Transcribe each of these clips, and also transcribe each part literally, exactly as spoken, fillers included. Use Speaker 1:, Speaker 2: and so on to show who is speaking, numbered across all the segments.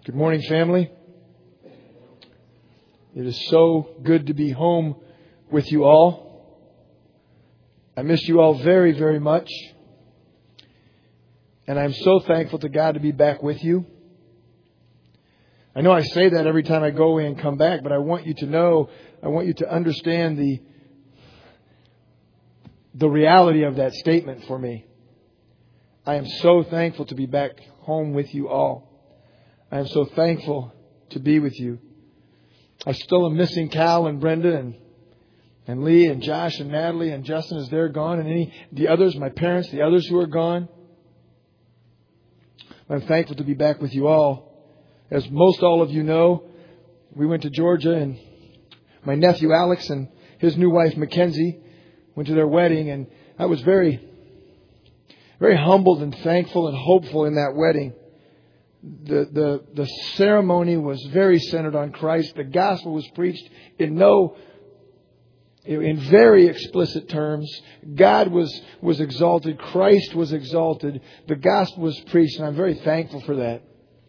Speaker 1: Good morning, family. It is so good to be home with you all. I miss you all very, very much. And I'm so thankful to God to be back with you. I know I say that every time I go away and come back, but I want you to know, I want you to understand the, the reality of that statement for me. I am so thankful to be back home with you all. I am so thankful to be with you. I still am missing Cal and Brenda and and Lee and Josh and Natalie and Justin as they're gone, and any the others, my parents, the others who are gone. I'm thankful to be back with you all. As most all of you know, we went to Georgia, and my nephew Alex and his new wife Mackenzie went to their wedding, and I was very, very humbled and thankful and hopeful in that wedding. The, the the ceremony was very centered on Christ. The gospel was preached in no, in very explicit terms. God was, was exalted. Christ was exalted. The gospel was preached, and I'm very thankful for that.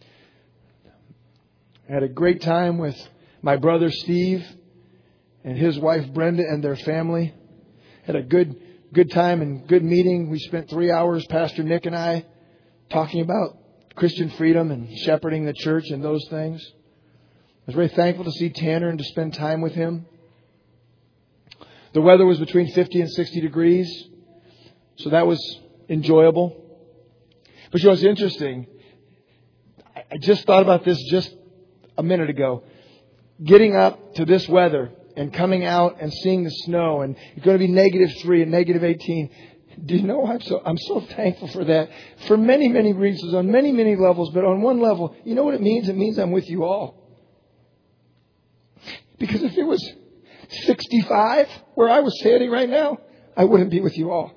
Speaker 1: I had a great time with my brother Steve and his wife Brenda and their family. Had a good good time and good meeting. We spent three hours, Pastor Nick and I, talking about Christian freedom and shepherding the church and those things. I was very thankful to see Tanner and to spend time with him. The weather was between fifty and sixty degrees, so that was enjoyable. But you know, it's interesting. I just thought about this just a minute ago. Getting up to this weather and coming out and seeing the snow, and it's going to be negative three and negative eighteen. Do you know, I'm so, I'm so thankful for that. For many, many reasons, on many, many levels. But on one level, you know what it means? It means I'm with you all. Because if it was sixty-five where I was standing right now, I wouldn't be with you all.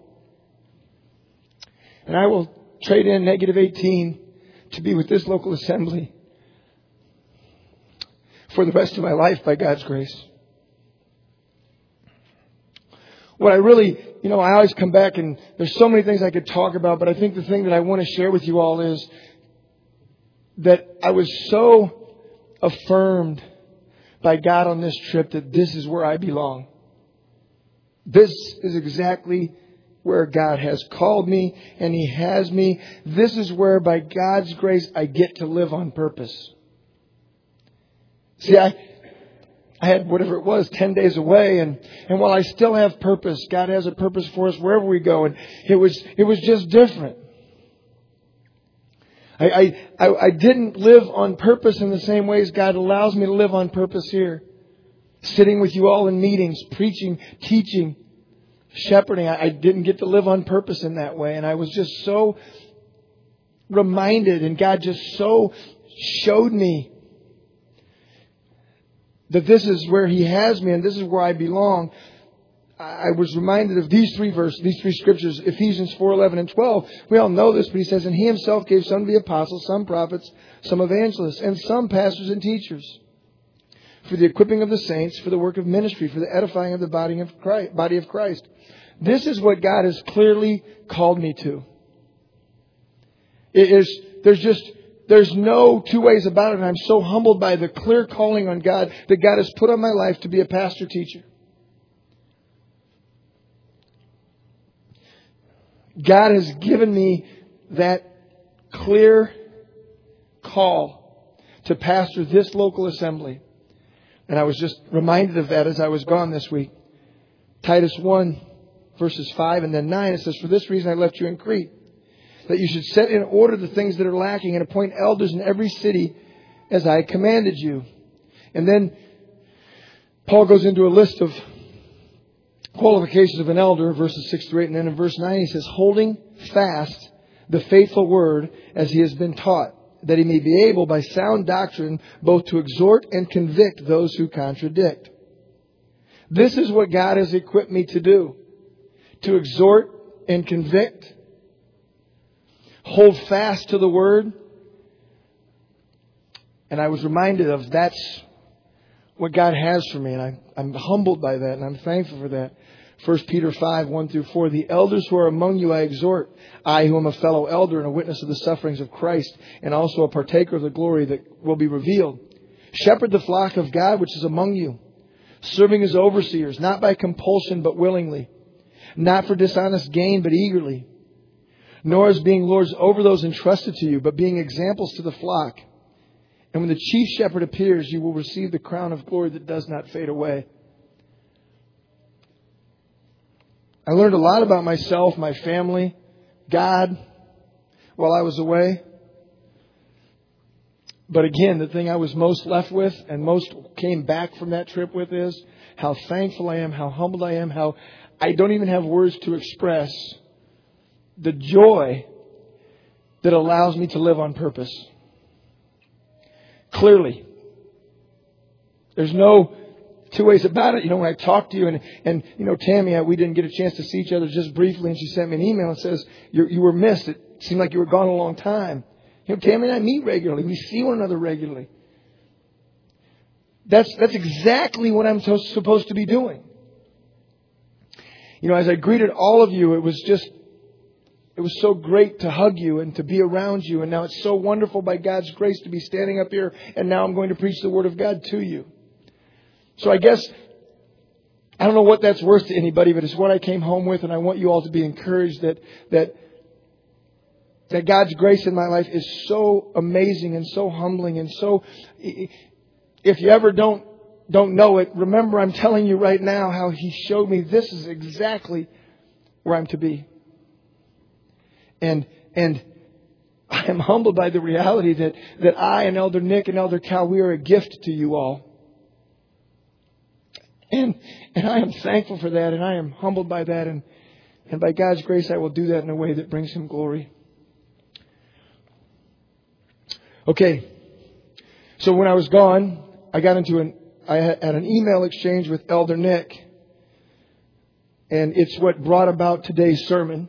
Speaker 1: And I will trade in negative eighteen to be with this local assembly for the rest of my life by God's grace. What I really, you know, I always come back and there's so many things I could talk about, but I think the thing that I want to share with you all is that I was so affirmed by God on this trip that this is where I belong. This is exactly where God has called me, and He has me. This is where, by God's grace, I get to live on purpose. See, I... I had whatever it was, ten days away. And, and while I still have purpose, God has a purpose for us wherever we go. And it was, it was just different. I, I, I, I didn't live on purpose in the same ways God allows me to live on purpose here. Sitting with you all in meetings, preaching, teaching, shepherding. I, I didn't get to live on purpose in that way. And I was just so reminded, and God just so showed me that this is where He has me and this is where I belong. I was reminded of these three verses, these three scriptures, Ephesians four, eleven and twelve. We all know this, but He says, and He Himself gave some to be apostles, some prophets, some evangelists, and some pastors and teachers, for the equipping of the saints, for the work of ministry, for the edifying of the body of Christ. Body of Christ. This is what God has clearly called me to. It is, there's just... There's no two ways about it. And I'm so humbled by the clear calling on God that God has put on my life to be a pastor teacher. God has given me that clear call to pastor this local assembly. And I was just reminded of that as I was gone this week. Titus one, verses five and then nine, it says, for this reason I left you in Crete, that you should set in order the things that are lacking and appoint elders in every city as I commanded you. And then Paul goes into a list of qualifications of an elder, verses six through eight. And then in verse nine he says, holding fast the faithful word as he has been taught, that he may be able by sound doctrine both to exhort and convict those who contradict. This is what God has equipped me to do. To exhort and convict. Hold fast to the Word. And I was reminded of that's what God has for me. And I, I'm humbled by that and I'm thankful for that. First Peter five, one through four. The elders who are among you I exhort, I who am a fellow elder and a witness of the sufferings of Christ, and also a partaker of the glory that will be revealed. Shepherd the flock of God which is among you, serving as overseers, not by compulsion but willingly, not for dishonest gain but eagerly, nor as being lords over those entrusted to you, but being examples to the flock. And when the chief shepherd appears, you will receive the crown of glory that does not fade away. I learned a lot about myself, my family, God, while I was away. But again, the thing I was most left with and most came back from that trip with is how thankful I am, how humbled I am, how I don't even have words to express the joy that allows me to live on purpose. Clearly. There's no two ways about it. You know, when I talk to you and, and you know, Tammy, we didn't get a chance to see each other just briefly, and she sent me an email and says, you you were missed. It seemed like you were gone a long time. You know, Tammy and I meet regularly. We see one another regularly. That's, that's exactly what I'm so, supposed to be doing. You know, as I greeted all of you, it was just, it was so great to hug you and to be around you. And now it's so wonderful by God's grace to be standing up here. And now I'm going to preach the Word of God to you. So I guess, I don't know what that's worth to anybody, but it's what I came home with. And I want you all to be encouraged that, that, that God's grace in my life is so amazing and so humbling. And so, if you ever don't, don't know it, remember I'm telling you right now how He showed me this is exactly where I'm to be. And, and I am humbled by the reality that, that I and Elder Nick and Elder Cal, we are a gift to you all. And, and I am thankful for that, and I am humbled by that. And, and by God's grace, I will do that in a way that brings Him glory. Okay. So when I was gone, I got into an, I had an email exchange with Elder Nick. And it's what brought about today's sermon.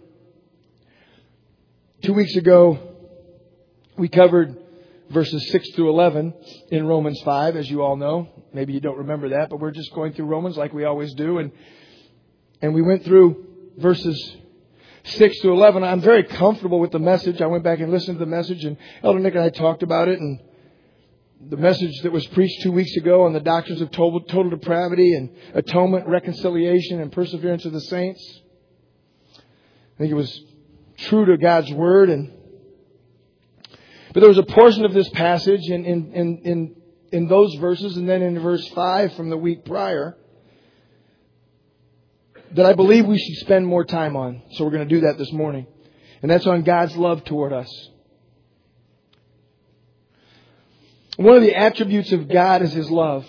Speaker 1: Two weeks ago, we covered verses six through eleven in Romans five, as you all know. Maybe you don't remember that, but we're just going through Romans like we always do. And and we went through verses six to eleven. I'm very comfortable with the message. I went back and listened to the message, and Elder Nick and I talked about it. And the message that was preached two weeks ago on the doctrines of total, total depravity and atonement, reconciliation, and perseverance of the saints. I think it was true to God's Word. And but there was a portion of this passage in, in, in, in, in those verses, and then in verse five from the week prior, that I believe we should spend more time on. So we're going to do that this morning. And that's on God's love toward us. One of the attributes of God is His love.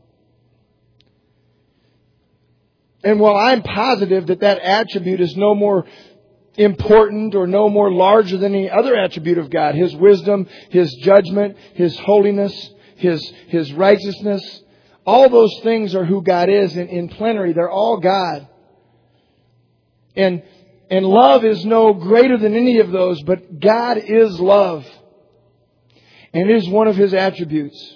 Speaker 1: And while I'm positive that that attribute is no more important or no more larger than any other attribute of God, His wisdom, His judgment, His holiness, His, His righteousness, all those things are who God is in, in plenary. They're all God. And, and love is no greater than any of those, but God is love. And it is one of His attributes.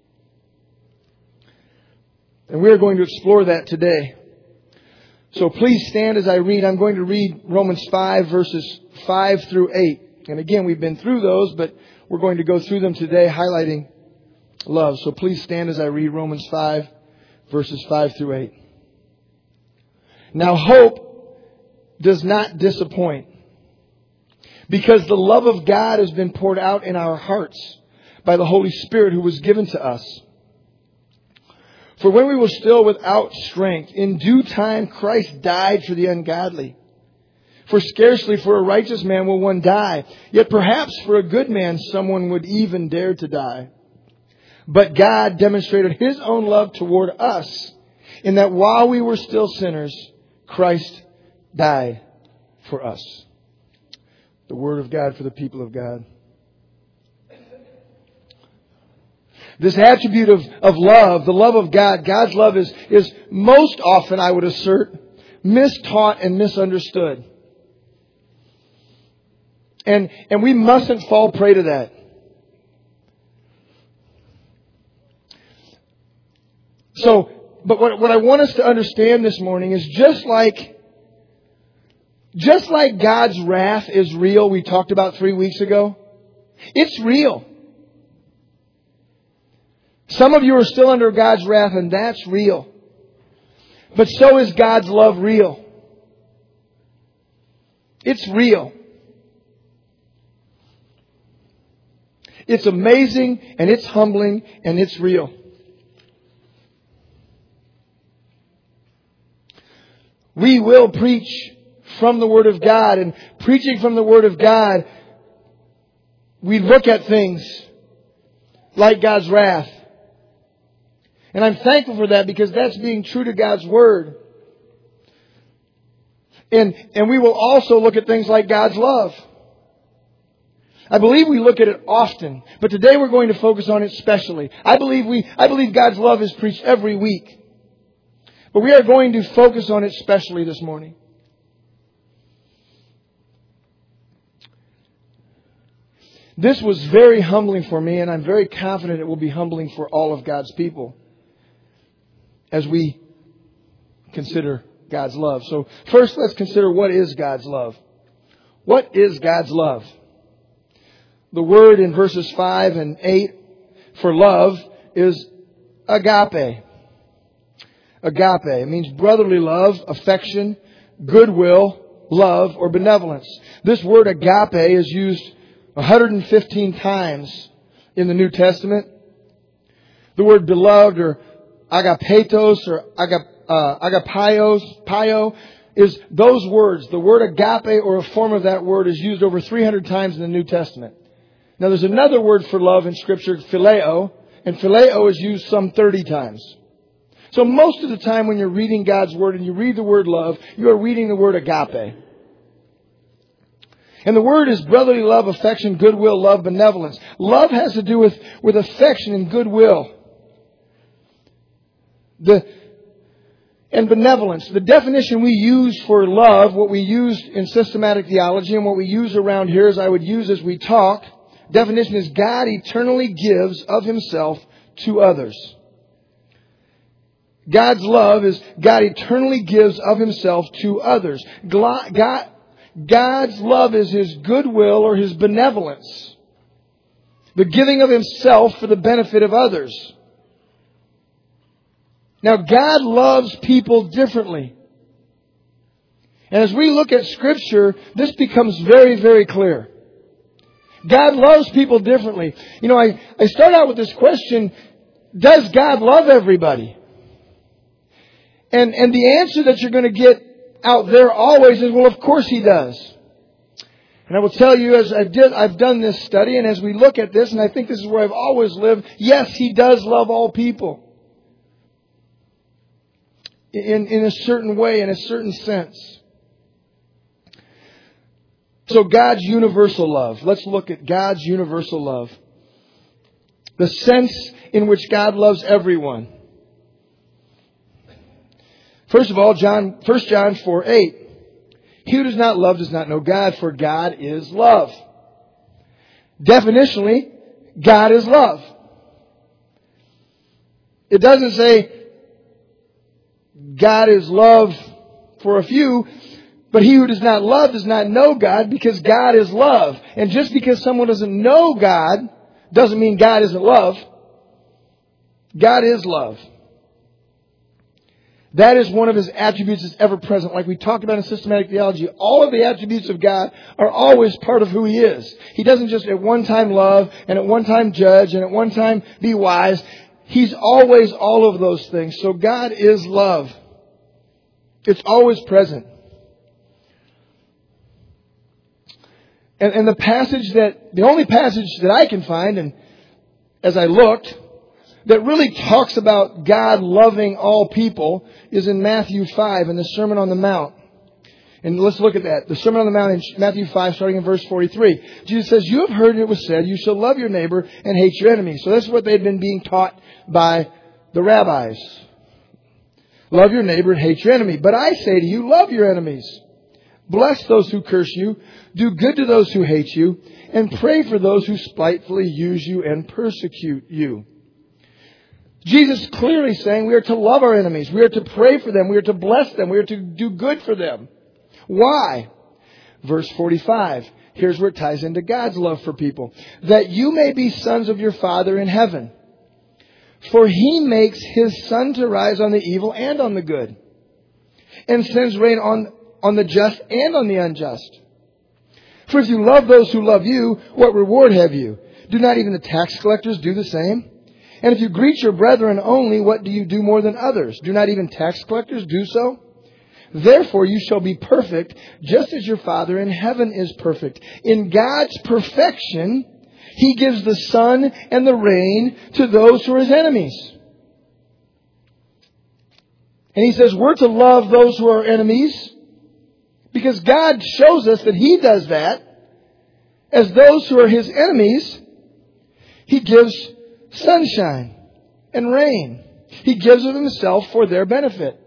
Speaker 1: And we are going to explore that today. So please stand as I read. I'm going to read Romans five, verses five through eight. And again, we've been through those, but we're going to go through them today, highlighting love. So please stand as I read Romans five, verses five through eight. Now hope does not disappoint, because the love of God has been poured out in our hearts by the Holy Spirit who was given to us. For when we were still without strength, in due time Christ died for the ungodly. For scarcely for a righteous man will one die, yet perhaps for a good man someone would even dare to die. But God demonstrated His own love toward us, in that while we were still sinners, Christ died for us. The Word of God for the people of God. This attribute of, of love, the love of God, God's love is, is most often, I would assert, mistaught and misunderstood. And, and we mustn't fall prey to that. So, but what, what I want us to understand this morning is just like, just like God's wrath is real, we talked about three weeks ago. It's real. Some of you are still under God's wrath, and that's real. But so is God's love real. It's real. It's amazing, and it's humbling, and it's real. We will preach from the Word of God, and preaching from the Word of God, we look at things like God's wrath. And I'm thankful for that because that's being true to God's Word. And, and we will also look at things like God's love. I believe we look at it often, but today we're going to focus on it specially. I believe we, I believe God's love is preached every week. But we are going to focus on it specially this morning. This was very humbling for me, and I'm very confident it will be humbling for all of God's people as we consider God's love. So first, let's consider what is God's love. What is God's love? The word in verses five and eight for love is agape. Agape. It means brotherly love, affection, goodwill, love, or benevolence. This word agape is used one hundred fifteen times in the New Testament. The word beloved or agapetos or agap, uh, agapios, pio, is those words. The word agape or a form of that word is used over three hundred times in the New Testament. Now there's another word for love in Scripture, phileo, and phileo is used some thirty times. So most of the time when you're reading God's Word and you read the word love, you are reading the word agape. And the word is brotherly love, affection, goodwill, love, benevolence. Love has to do with, with affection and goodwill. The, and benevolence. The definition we use for love, what we use in systematic theology and what we use around here, as I would use as we talk, definition is God eternally gives of Himself to others. God's love is God eternally gives of Himself to others. God, God's love is His goodwill or His benevolence. The giving of Himself for the benefit of others. Now, God loves people differently. And as we look at Scripture, this becomes very, very clear. God loves people differently. You know, I, I start out with this question, does God love everybody? And, and the answer that you're going to get out there always is, well, of course He does. And I will tell you, as I did, I've done this study, and as we look at this, and I think this is where I've always lived, yes, He does love all people. In, in a certain way, in a certain sense. So God's universal love. Let's look at God's universal love. The sense in which God loves everyone. First of all, John, First John four eight. He who does not love does not know God, for God is love. Definitionally, God is love. It doesn't say God is love for a few, but he who does not love does not know God, because God is love. And just because someone doesn't know God doesn't mean God isn't love. God is love. That is one of His attributes that's ever present. Like we talked about in systematic theology, all of the attributes of God are always part of who He is. He doesn't just at one time love, and at one time judge, and at one time be wise. He's always all of those things. So God is love. It's always present. And, and the passage that, the only passage that I can find, and as I looked, that really talks about God loving all people is in Matthew five in the Sermon on the Mount. And let's look at that. The Sermon on the Mount in Matthew five, starting in verse forty-three. Jesus says, you have heard it was said, you shall love your neighbor and hate your enemy. So that's what they've been being taught by the rabbis. Love your neighbor and hate your enemy. But I say to you, love your enemies. Bless those who curse you. Do good to those who hate you. And pray for those who spitefully use you and persecute you. Jesus is clearly saying we are to love our enemies. We are to pray for them. We are to bless them. We are to do good for them. Why? Verse forty-five. Here's where it ties into God's love for people. That you may be sons of your Father in heaven. For He makes His sun to rise on the evil and on the good, and sends rain on, on the just and on the unjust. For if you love those who love you, what reward have you? Do not even the tax collectors do the same? And if you greet your brethren only, what do you do more than others? Do not even tax collectors do so? Therefore you shall be perfect, just as your Father in heaven is perfect. In God's perfection, He gives the sun and the rain to those who are His enemies. And He says we're to love those who are enemies, because God shows us that He does that. As those who are His enemies, He gives sunshine and rain. He gives of Himself for their benefit.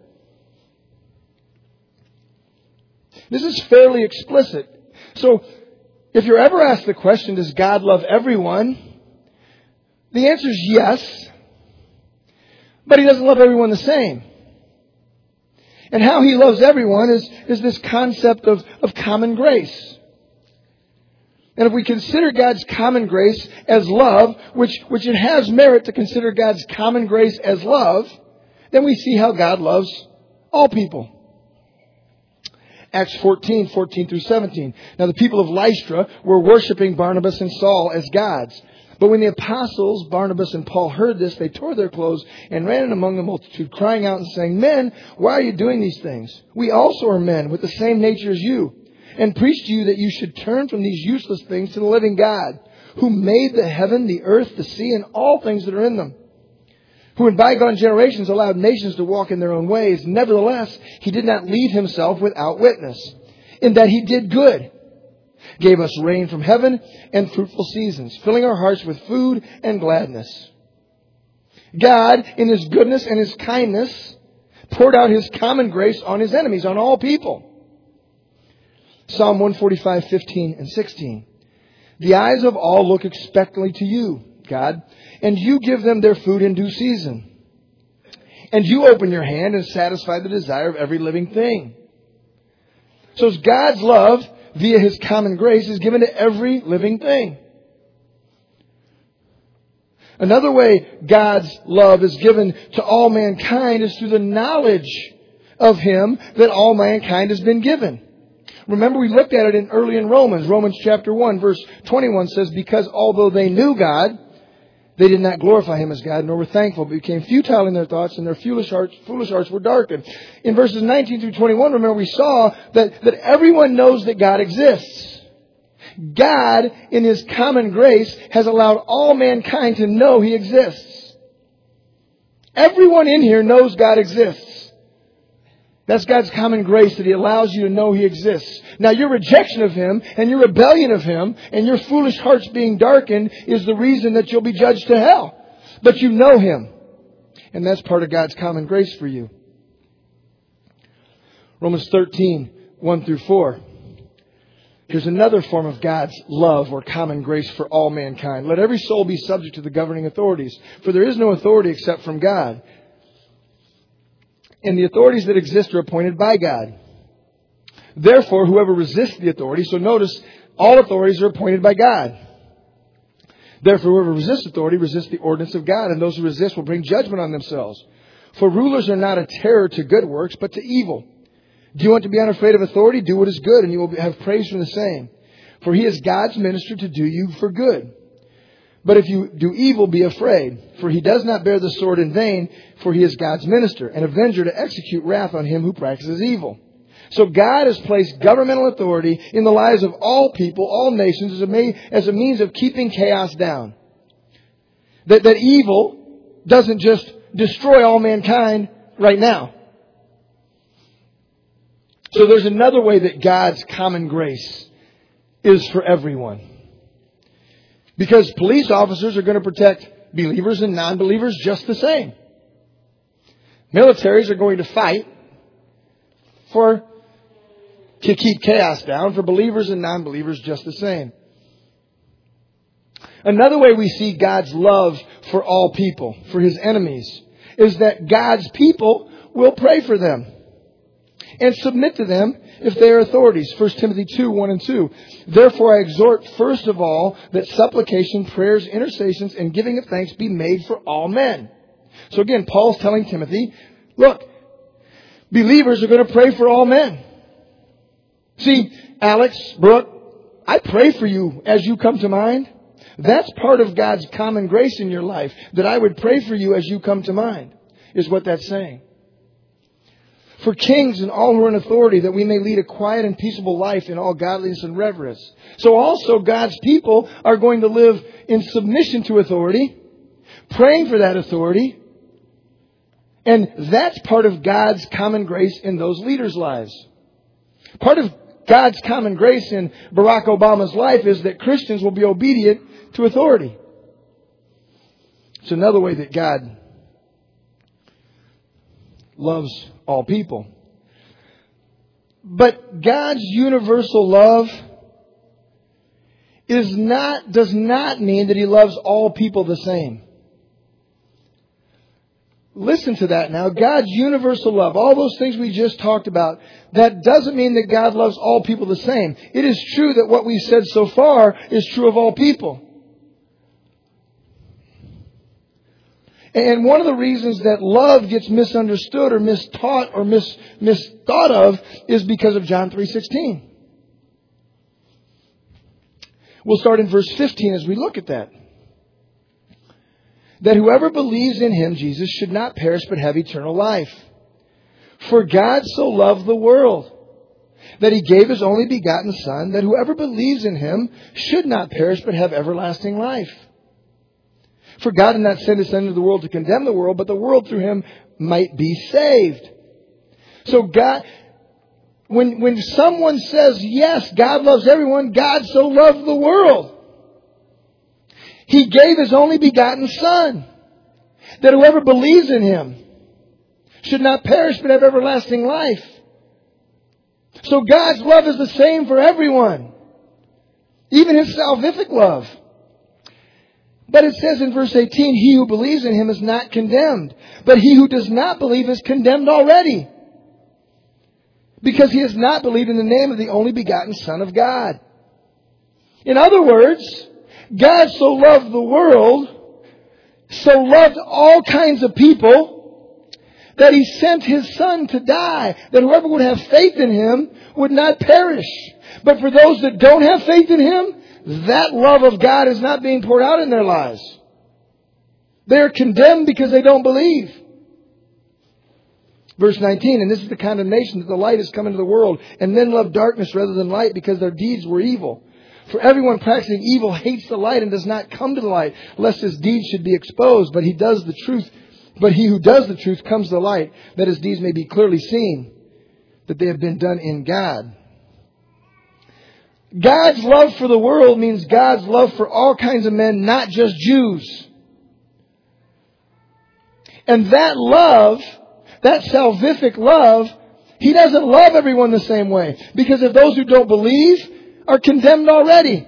Speaker 1: This is fairly explicit. So, if you're ever asked the question, does God love everyone? The answer is yes. But He doesn't love everyone the same. And how He loves everyone is, is this concept of, of common grace. And if we consider God's common grace as love, which, which it has merit to consider God's common grace as love, then we see how God loves all people. Acts fourteen, fourteen through seventeen. Now the people of Lystra were worshiping Barnabas and Saul as gods. But when the apostles, Barnabas and Paul, heard this, they tore their clothes and ran in among the multitude, crying out and saying, Men, why are you doing these things? We also are men with the same nature as you, and preach to you that you should turn from these useless things to the living God, who made the heaven, the earth, the sea, and all things that are in them, who in bygone generations allowed nations to walk in their own ways. Nevertheless, He did not leave Himself without witness, in that He did good, gave us rain from heaven and fruitful seasons, filling our hearts with food and gladness. God, in His goodness and His kindness, poured out His common grace on His enemies, on all people. Psalm one forty-five, fifteen and sixteen. The eyes of all look expectantly to you, God, and you give them their food in due season. And you open your hand and satisfy the desire of every living thing. So God's love, via His common grace, is given to every living thing. Another way God's love is given to all mankind is through the knowledge of Him that all mankind has been given. Remember, we looked at it in early in Romans. Romans chapter one, verse twenty-one says, because although they knew God, they did not glorify Him as God, nor were thankful, but became futile in their thoughts, and their foolish hearts, foolish hearts were darkened. In verses nineteen through twenty-one, remember, we saw that, that everyone knows that God exists. God, in His common grace, has allowed all mankind to know He exists. Everyone in here knows God exists. That's God's common grace, that He allows you to know He exists. Now, your rejection of Him and your rebellion of Him and your foolish hearts being darkened is the reason that you'll be judged to hell. But you know Him. And that's part of God's common grace for you. Romans thirteen, one through four. Here's another form of God's love or common grace for all mankind. Let every soul be subject to the governing authorities, for there is no authority except from God. And the authorities that exist are appointed by God. Therefore, whoever resists the authority, so notice, all authorities are appointed by God. Therefore, whoever resists authority resists the ordinance of God, and those who resist will bring judgment on themselves. For rulers are not a terror to good works, but to evil. Do you want to be unafraid of authority? Do what is good, and you will have praise from the same. For He is God's minister to do you for good. But if you do evil, be afraid, for He does not bear the sword in vain, for He is God's minister, an avenger to execute wrath on him who practices evil. So God has placed governmental authority in the lives of all people, all nations, as a, may, as a means of keeping chaos down. That, that evil doesn't just destroy all mankind right now. So there's another way that God's common grace is for everyone. Because police officers are going to protect believers and non-believers just the same. Militaries are going to fight for to keep chaos down for believers and non-believers just the same. Another way we see God's love for all people, for His enemies, is that God's people will pray for them and submit to them if they are authorities. First Timothy two, one and two. Therefore I exhort first of all that supplication, prayers, intercessions, and giving of thanks be made for all men. So again, Paul's telling Timothy, look, believers are going to pray for all men. See, Alex, Brooke, I pray for you as you come to mind. That's part of God's common grace in your life, that I would pray for you as you come to mind, is what that's saying. For kings and all who are in authority, that we may lead a quiet and peaceable life in all godliness and reverence. So also God's people are going to live in submission to authority, praying for that authority. And that's part of God's common grace in those leaders' lives. Part of God's common grace in Barack Obama's life is that Christians will be obedient to authority. It's another way that God loves all people. But God's universal love is not, does not mean that He loves all people the same. Listen to that now. God's universal love, all those things we just talked about, that doesn't mean that God loves all people the same. It is true that what we've said so far is true of all people. And one of the reasons that love gets misunderstood or mistaught or mis, misthought of is because of John three sixteen. We'll start in verse fifteen as we look at that. That whoever believes in Him, Jesus, should not perish but have eternal life. For God so loved the world that He gave His only begotten Son, that whoever believes in Him should not perish but have everlasting life. For God did not send His Son into the world to condemn the world, but the world through Him might be saved. So God, when, when someone says, yes, God loves everyone, God so loved the world. He gave His only begotten Son, that whoever believes in Him should not perish but have everlasting life. So God's love is the same for everyone, even His salvific love. But it says in verse eighteen, he who believes in Him is not condemned, but he who does not believe is condemned already, because he has not believed in the name of the only begotten Son of God. In other words, God so loved the world, so loved all kinds of people, that He sent His Son to die, that whoever would have faith in Him would not perish. But for those that don't have faith in Him, that love of God is not being poured out in their lives. They are condemned because they don't believe. Verse nineteen, and this is the condemnation, that the light has come into the world, and men love darkness rather than light because their deeds were evil. For everyone practicing evil hates the light and does not come to the light, lest his deeds should be exposed. But he does the truth. But he who does the truth comes to the light, that his deeds may be clearly seen, that they have been done in God. God's love for the world means God's love for all kinds of men, not just Jews. And that love, that salvific love, He doesn't love everyone the same way. Because if those who don't believe are condemned already.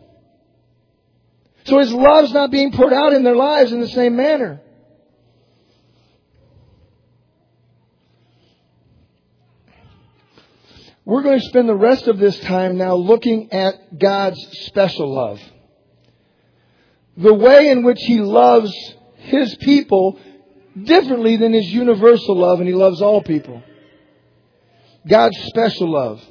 Speaker 1: So His love's not being poured out in their lives in the same manner. We're going to spend the rest of this time now looking at God's special love. The way in which He loves His people differently than His universal love, and He loves all people. God's special love.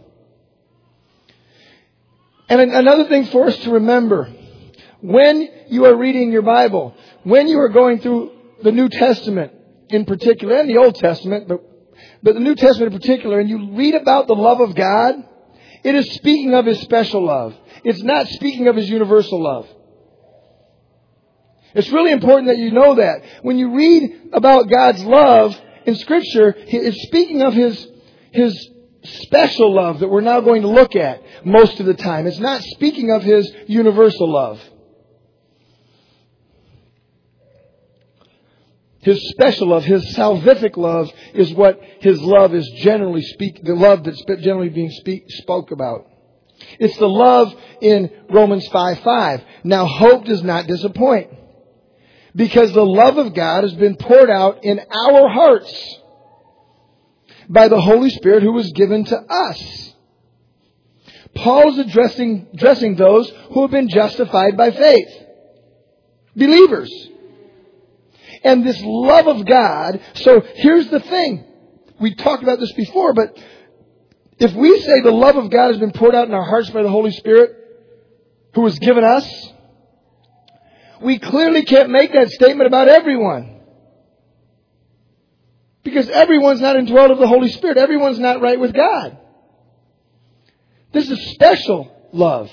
Speaker 1: And another thing for us to remember, when you are reading your Bible, when you are going through the New Testament in particular, and the Old Testament, but But the New Testament in particular, and you read about the love of God, it is speaking of His special love. It's not speaking of His universal love. It's really important that you know that. When you read about God's love in Scripture, it's speaking of His, His special love that we're now going to look at most of the time. It's not speaking of His universal love. His special love, His salvific love, is what His love is generally speak. The love that's generally being speak, spoke about. It's the love in Romans five five. Now hope does not disappoint, because the love of God has been poured out in our hearts by the Holy Spirit who was given to us. Paul's addressing, addressing those who have been justified by faith. Believers. And this love of God, so here's the thing. We talked about this before, but if we say the love of God has been poured out in our hearts by the Holy Spirit who was given us, we clearly can't make that statement about everyone. Because everyone's not indwelt of the Holy Spirit. Everyone's not right with God. This is special love.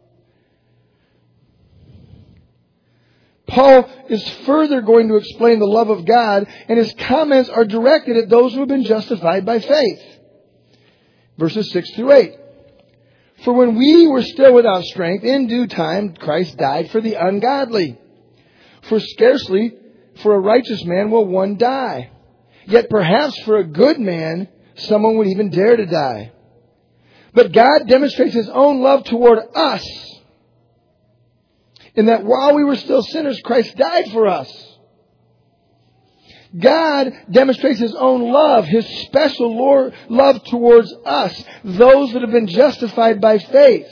Speaker 1: Paul is further going to explain the love of God, and his comments are directed at those who have been justified by faith. Verses six through eight. For when we were still without strength, in due time Christ died for the ungodly. For scarcely for a righteous man will one die. Yet perhaps for a good man someone would even dare to die. But God demonstrates His own love toward us, in that while we were still sinners, Christ died for us. God demonstrates His own love, His special Lord, love towards us, those that have been justified by faith.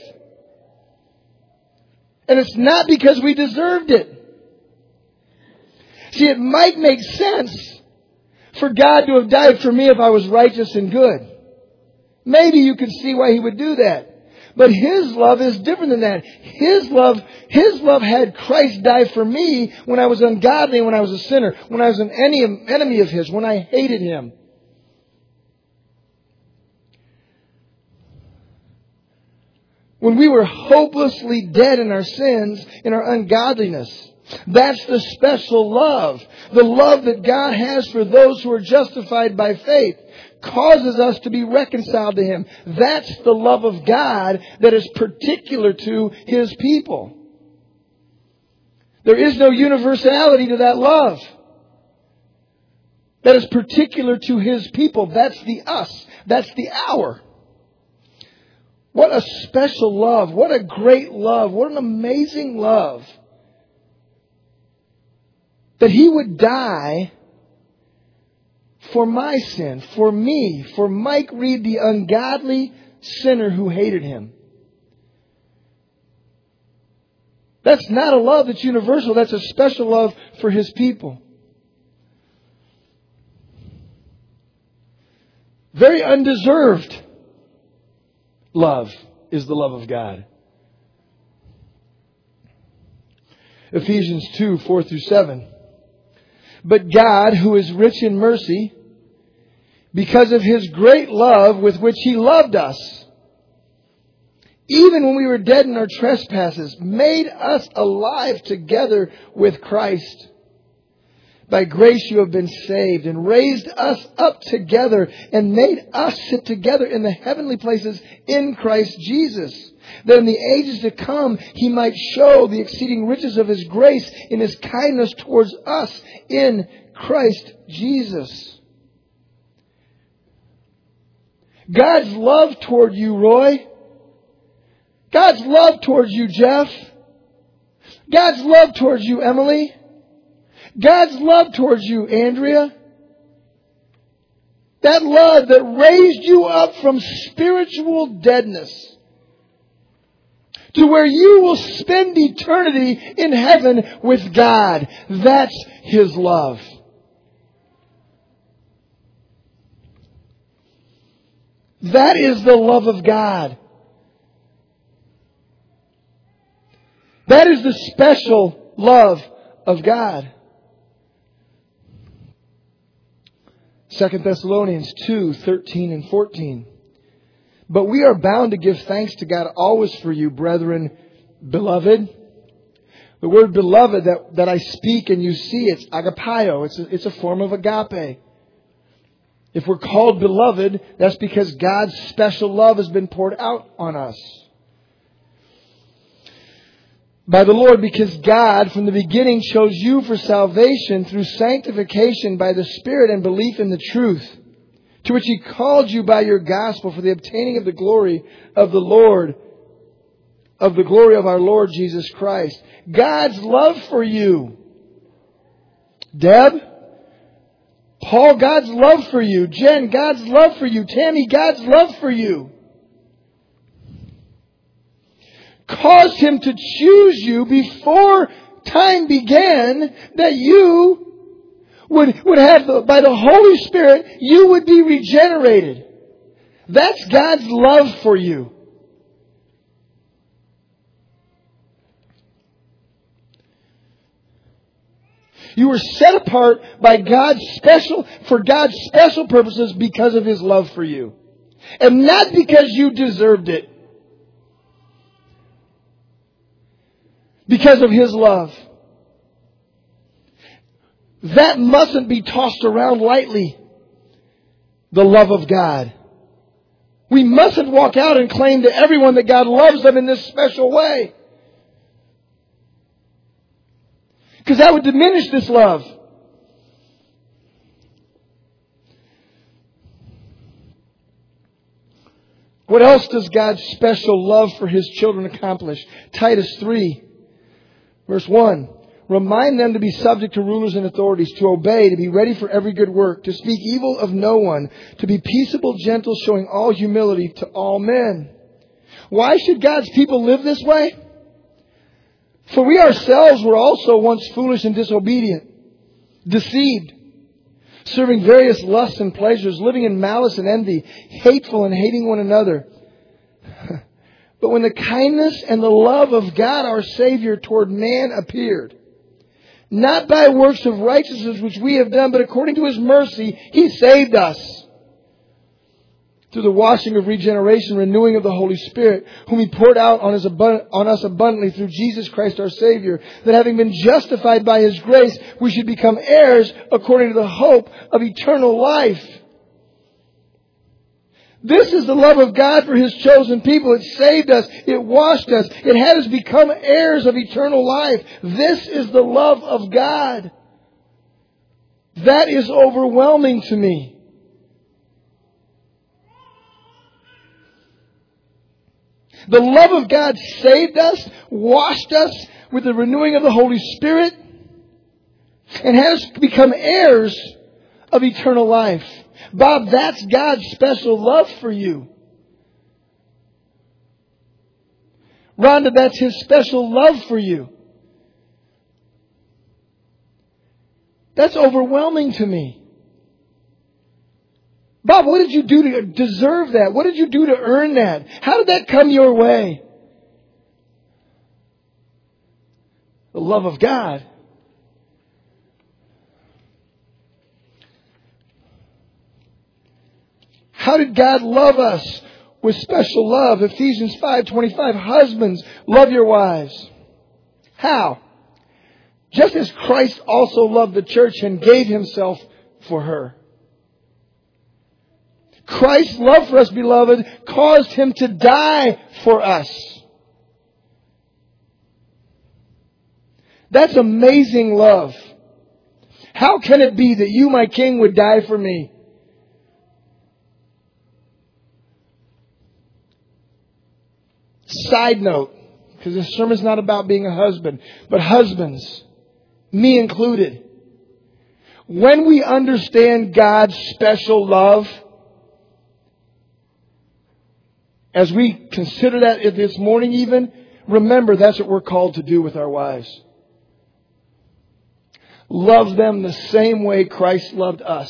Speaker 1: And it's not because we deserved it. See, it might make sense for God to have died for me if I was righteous and good. Maybe you can see why He would do that. But His love is different than that. His love, His love had Christ die for me when I was ungodly, when I was a sinner, when I was an enemy of His, when I hated Him. When we were hopelessly dead in our sins, in our ungodliness. That's the special love. The love that God has for those who are justified by faith causes us to be reconciled to Him. That's the love of God that is particular to His people. There is no universality to that love. That is particular to His people. That's the us. That's the our. What a special love. What a great love. What an amazing love. That He would die for my sin, for me, for Mike Reed, the ungodly sinner who hated Him. That's not a love that's universal. That's a special love for His people. Very undeserved love is the love of God. Ephesians two, four through seven. But God, who is rich in mercy, because of His great love with which He loved us, even when we were dead in our trespasses, made us alive together with Christ. By grace you have been saved, and raised us up together, and made us sit together in the heavenly places in Christ Jesus, that in the ages to come He might show the exceeding riches of His grace in His kindness towards us in Christ Jesus. God's love toward you, Roy. God's love towards you, Jeff. God's love towards you, Emily. God's love towards you, Andrea. That love that raised you up from spiritual deadness to where you will spend eternity in heaven with God. That's His love. That is the love of God. That is the special love of God. Second Thessalonians two, thirteen and fourteen. But we are bound to give thanks to God always for you, brethren, beloved. The word beloved that, that I speak and you see, it's agapio. It's a, it's a form of agape. If we're called beloved, that's because God's special love has been poured out on us by the Lord, because God from the beginning chose you for salvation through sanctification by the Spirit and belief in the truth, to which He called you by your gospel for the obtaining of the glory of the Lord, of the glory of our Lord Jesus Christ. God's love for you Deb, Paul, God's love for you. Jen, God's love for you. Tammy, God's love for you. Caused Him to choose you before time began, that you would, would have, the, by the Holy Spirit, you would be regenerated. That's God's love for you. You were set apart by God's special, for God's special purposes because of His love for you. And not because you deserved it. Because of His love. That mustn't be tossed around lightly. The love of God. We mustn't walk out and claim to everyone that God loves them in this special way. Because that would diminish this love. What else does God's special love for His children accomplish? Titus three, verse one. Remind them to be subject to rulers and authorities, to obey, to be ready for every good work, to speak evil of no one, to be peaceable, gentle, showing all humility to all men. Why should God's people live this way? For we ourselves were also once foolish and disobedient, deceived, serving various lusts and pleasures, living in malice and envy, hateful and hating one another. But when the kindness and the love of God our Savior toward man appeared, not by works of righteousness which we have done, but according to His mercy, He saved us. Through the washing of regeneration, renewing of the Holy Spirit, whom He poured out on, his abund- on us abundantly through Jesus Christ our Savior, that having been justified by His grace, we should become heirs according to the hope of eternal life. This is the love of God for His chosen people. It saved us. It washed us. It had us become heirs of eternal life. This is the love of God. That is overwhelming to me. The love of God saved us, washed us with the renewing of the Holy Spirit, and has become heirs of eternal life. Bob, that's God's special love for you. Rhonda, that's His special love for you. That's overwhelming to me. Bob, what did you do to deserve that? What did you do to earn that? How did that come your way? The love of God. How did God love us with special love? Ephesians five twenty-five. Husbands, love your wives. How? Just as Christ also loved the church and gave Himself for her. Christ's love for us, beloved, caused Him to die for us. That's amazing love. How can it be that you, my King, would die for me? Side note, because this sermon's not about being a husband, but husbands, me included. When we understand God's special love, as we consider that this morning even, remember that's what we're called to do with our wives. Love them the same way Christ loved us.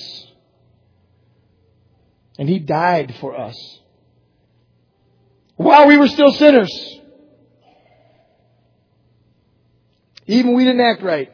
Speaker 1: And He died for us. While we were still sinners. Even we didn't act right.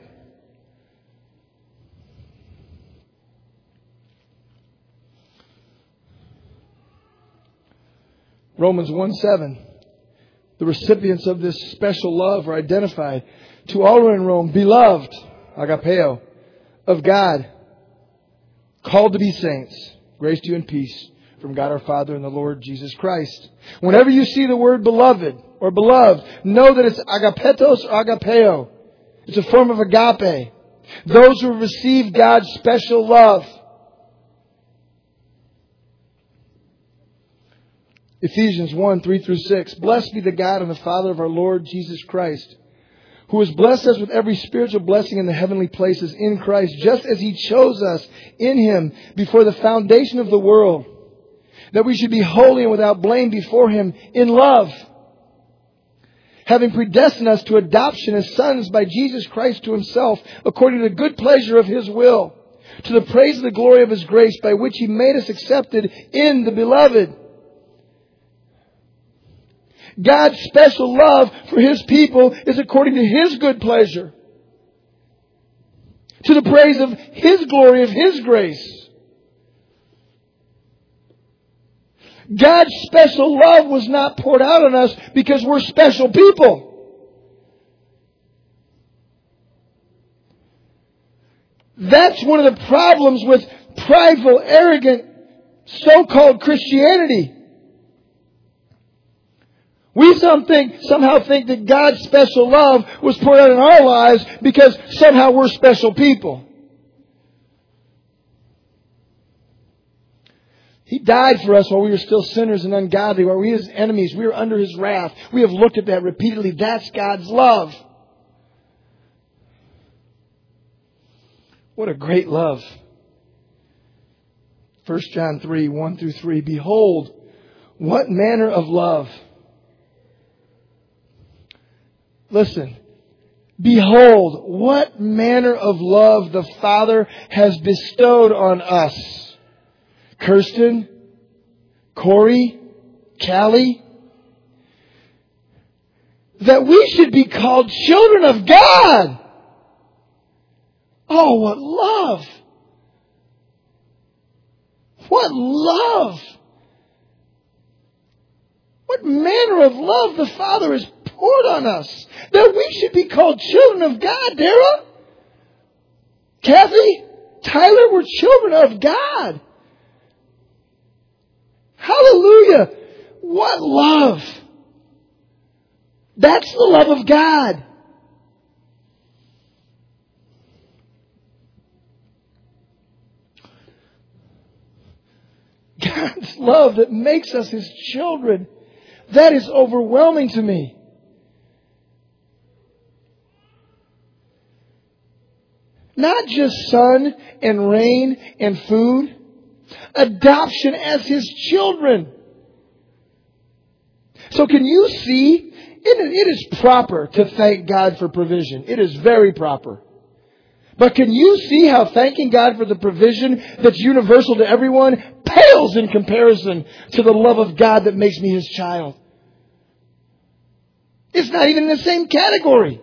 Speaker 1: Romans one seven. The recipients of this special love are identified. To all who are in Rome, beloved, agapeo, of God, called to be saints, grace to you and peace from God our Father and the Lord Jesus Christ. Whenever you see the word beloved or beloved, know that it's agapetos or agapeo. It's a form of agape. Those who receive God's special love. Ephesians one, three through six. Blessed be the God and the Father of our Lord Jesus Christ, who has blessed us with every spiritual blessing in the heavenly places in Christ, just as He chose us in Him before the foundation of the world, that we should be holy and without blame before Him in love, having predestined us to adoption as sons by Jesus Christ to Himself, according to the good pleasure of His will, to the praise of the glory of His grace, by which He made us accepted in the Beloved. God's special love for His people is according to His good pleasure, to the praise of His glory, of His grace. God's special love was not poured out on us because we're special people. That's one of the problems with prideful, arrogant, so-called Christianity. We some think, somehow think that God's special love was poured out in our lives because somehow we're special people. He died for us while we were still sinners and ungodly, while we were His enemies. We were under His wrath. We have looked at that repeatedly. That's God's love. What a great love. First John three, one through three. Behold, what manner of love. Listen. Behold, what manner of love the Father has bestowed on us. Kirsten, Corey, Callie, that we should be called children of God. Oh, what love! What love! What manner of love the Father has poured on us, that we should be called children of God. Dara, Kathy, Tyler, we're children of God. Hallelujah! What love! That's the love of God. God's love that makes us His children. That is overwhelming to me. Not just sun and rain and food. Adoption as His children. So can you see, it, it is proper to thank God for provision. It is very proper. But can you see how thanking God for the provision that's universal to everyone pales in comparison to the love of God that makes me His child? It's not even in the same category.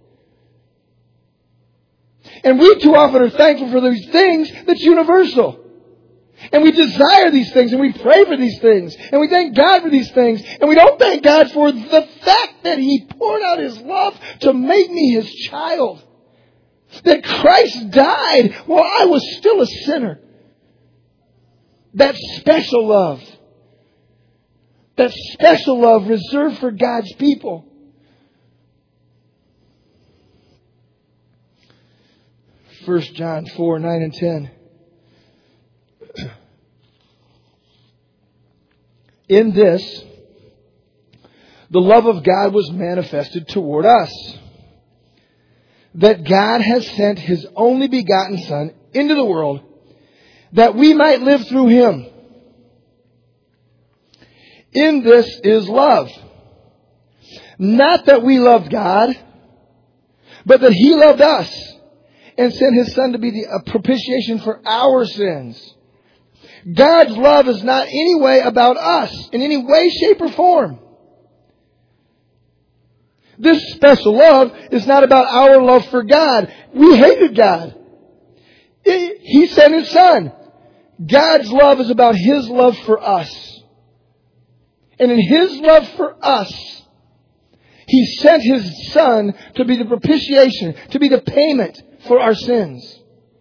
Speaker 1: And we too often are thankful for these things that's universal. And we desire these things, and we pray for these things, and we thank God for these things, and we don't thank God for the fact that He poured out His love to make me His child. That Christ died while I was still a sinner. That special love. That special love reserved for God's people. First John four, nine and ten. In this, the love of God was manifested toward us, that God has sent His only begotten Son into the world, that we might live through Him. In this is love. Not that we loved God, but that He loved us and sent His Son to be the a propitiation for our sins. God's love is not any way about us, in any way, shape, or form. This special love is not about our love for God. We hated God. He sent His Son. God's love is about His love for us. And in His love for us, He sent His Son to be the propitiation, to be the payment for our sins.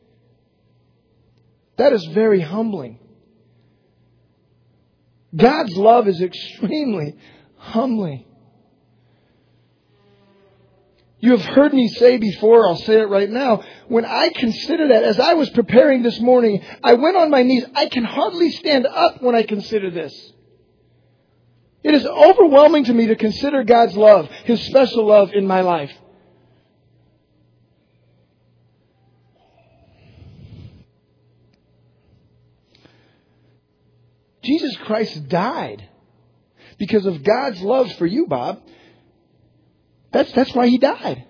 Speaker 1: That is very humbling. God's love is extremely humbling. You have heard me say before, I'll say it right now, when I consider that, as I was preparing this morning, I went on my knees. I can hardly stand up when I consider this. It is overwhelming to me to consider God's love, His special love in my life. Christ died because of God's love for you, Bob. That's, that's why He died.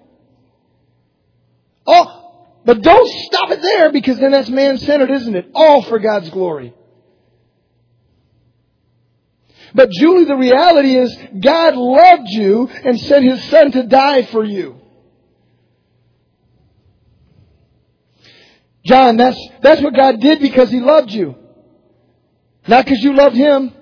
Speaker 1: Oh, but don't stop it there, because then that's man-centered, isn't it? All for God's glory. But Julie, the reality is God loved you and sent His Son to die for you. John, that's, that's what God did because He loved you. Not because you loved Him.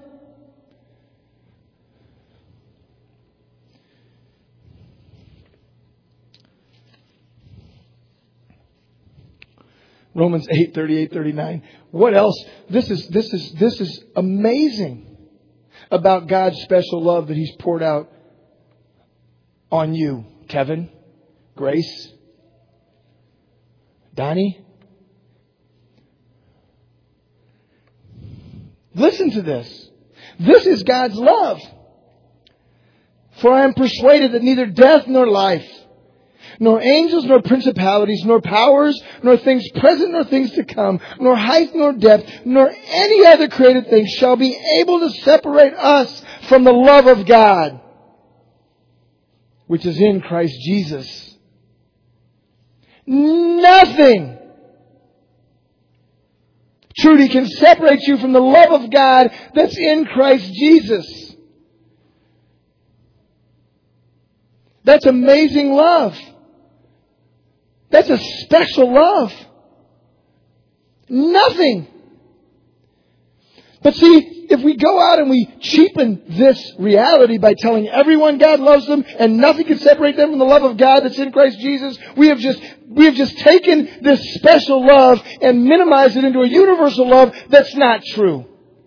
Speaker 1: Romans eight, thirty-eight, thirty-nine. What else? This is, this is, this is amazing about God's special love that He's poured out on you. Kevin, Grace, Donnie. Listen to this. This is God's love. For I am persuaded that neither death nor life, nor angels, nor principalities, nor powers, nor things present, nor things to come, nor height, nor depth, nor any other created thing shall be able to separate us from the love of God, which is in Christ Jesus. Nothing, Trudy, can separate you from the love of God that's in Christ Jesus. That's amazing love. That's a special love. Nothing. But see, if we go out and we cheapen this reality by telling everyone God loves them and nothing can separate them from the love of God that's in Christ Jesus, we have just we have just taken this special love and minimized it into a universal love that's not true.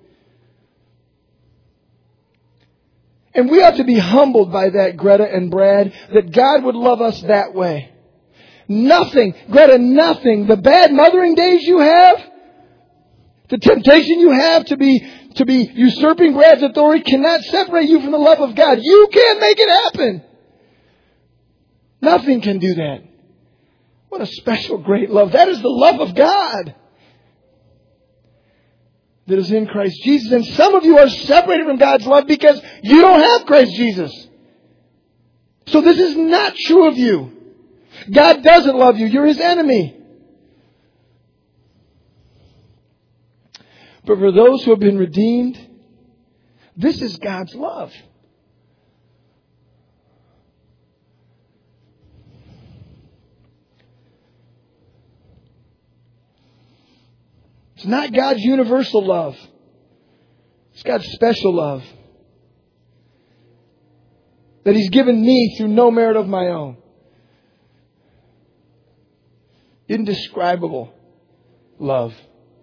Speaker 1: And we ought to be humbled by that, Greta and Brad, that God would love us that way. Nothing, Greta, nothing. The bad mothering days you have, the temptation you have to be to be usurping Brad's authority cannot separate you from the love of God. You can't make it happen. Nothing can do that. What a special, great love. That is the love of God that is in Christ Jesus. And some of you are separated from God's love because you don't have Christ Jesus. So this is not true of you. God doesn't love you. You're His enemy. But for those who have been redeemed, this is God's love. It's not God's universal love. It's God's special love that He's given me through no merit of my own. Indescribable love.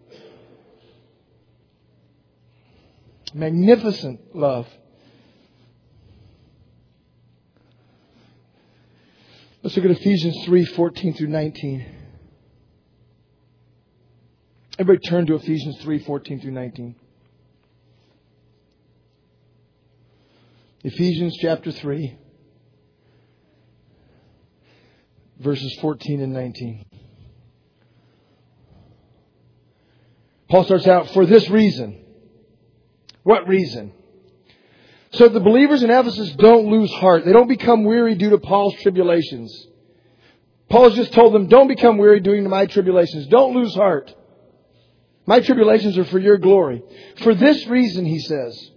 Speaker 1: Magnificent love. Let's look at Ephesians three, fourteen through nineteen. Everybody turn to Ephesians three, fourteen through nineteen. Ephesians chapter three, verses fourteen and nineteen. Paul starts out, for this reason. What reason? So the believers in Ephesus don't lose heart. They don't become weary due to Paul's tribulations. Paul's just told them, don't become weary due to my tribulations. Don't lose heart. My tribulations are for your glory. For this reason, he says,